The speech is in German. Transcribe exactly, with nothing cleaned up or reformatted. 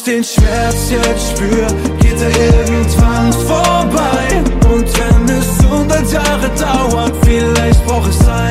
den Schmerz jetzt spür, geht er irgendwann vorbei. Und wenn es hundert Jahre dauert, vielleicht braucht es ein